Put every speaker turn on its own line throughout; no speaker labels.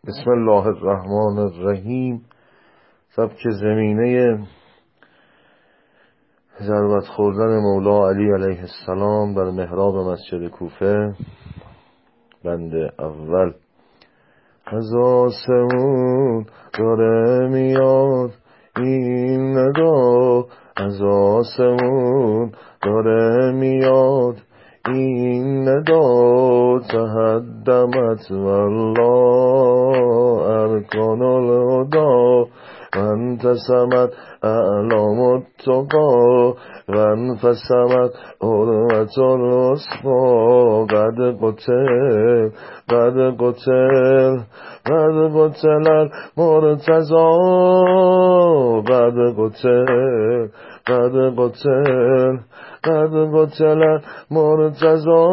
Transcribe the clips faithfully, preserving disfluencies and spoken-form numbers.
بسم الله الرحمن الرحیم. سبک زمینه ضربت خوردن مولا علی علیه السلام در محراب مسجد کوفه. بند اول. از آسمون داره میاد این ندا، از آسمون داره میاد این ندا، تهدمت والله ارکان الهدا و انتسمت اعلام التقا و انفسمت حرمت الوسطا. قد قتل قد قتل قد قتل المرتضی، قد قتل قد قتل قد قتل مرتضی.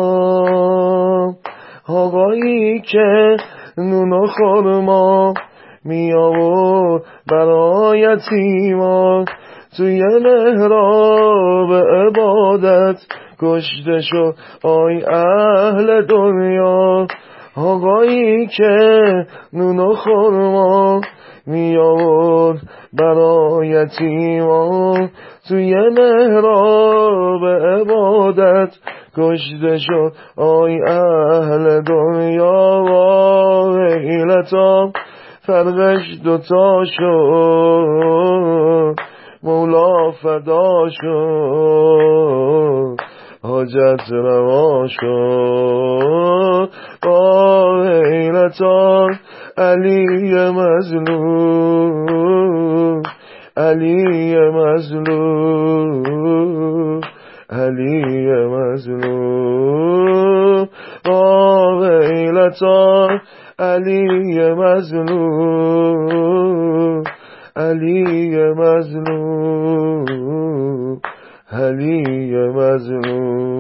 آقایی که نون و خرما می آورد برای یتیما، توی محراب عبادت کشته شد آی اهل دنیا. آقایی که نون و خرما می آورد برای یتیما، توی محراب عبادت کشته شد آی اهل دنیا. ویلتا فرقش دوتا شد، مولا فدا شد، حاجت روا شد. ویلتا علی مظلوم، علی مظلوم، علی مظلوم. ویلتا علی مظلوم، علی مظلوم، علی مظلوم.